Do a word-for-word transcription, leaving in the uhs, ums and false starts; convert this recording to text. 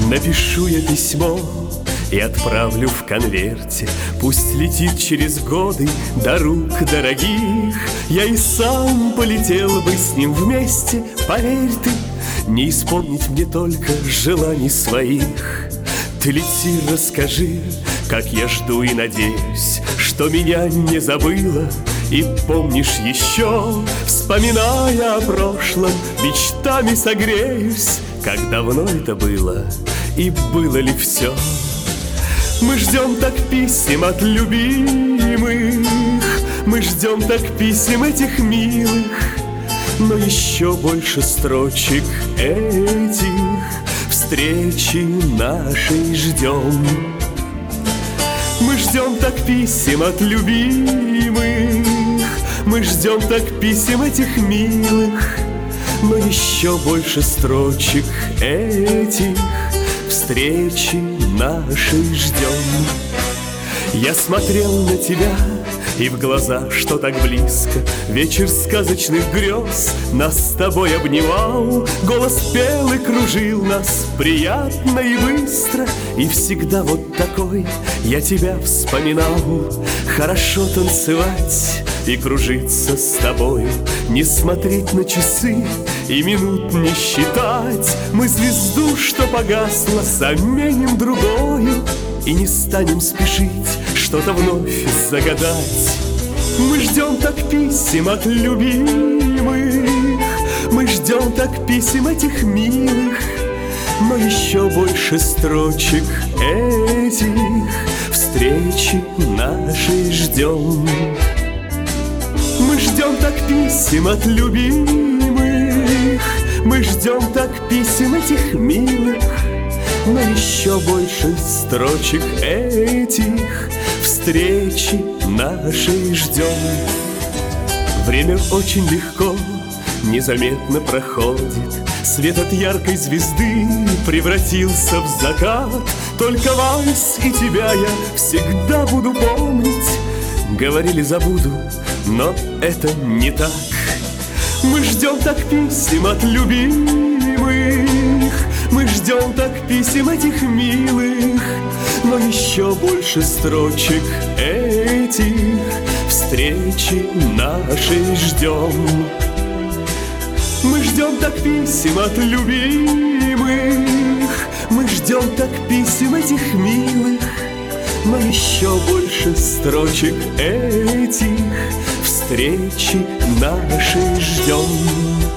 Напишу я письмо и отправлю в конверте. Пусть летит через годы до рук дорогих. Я и сам полетел бы с ним вместе. Поверь ты, не исполнить мне только желаний своих. Ты лети, расскажи, как я жду и надеюсь, что меня не забыла и помнишь еще. Вспоминая о прошлом, мечтами согреюсь. Как давно это было и было ли все? Мы ждем так писем от любимых, мы ждем так писем этих милых, но еще больше строчек этих встречи нашей ждем. Мы ждем так писем от любимых, мы ждем так писем этих милых, но еще больше строчек этих встречи нашей ждем. Я смотрел на тебя, и в глаза, что так близко, вечер сказочных грез нас с тобой обнимал. Голос пел и кружил нас приятно и быстро, и всегда вот такой я тебя вспоминал. Хорошо танцевать и кружиться с тобой, не смотреть на часы и минут не считать. Мы звезду, что погасла, заменим другою и не станем спешить что-то вновь загадать. Мы ждем так писем от любимых, мы ждем так писем этих милых, но еще больше строчек этих встречи нашей ждем. Мы ждем так писем от любимых, мы ждем так писем этих милых, но еще больше строчек этих встречи нашей ждем. Время очень легко, незаметно проходит. Свет от яркой звезды превратился в закат. Только вас и тебя я всегда буду помнить. Говорили, забуду, но это не так. Мы ждем так писем от любимых, мы ждем так писем этих милых, но еще больше строчек этих встречи нашей ждем. Мы ждем так писем от любимых, мы ждем так писем этих милых, но еще больше строчек этих встречи нашей ждем.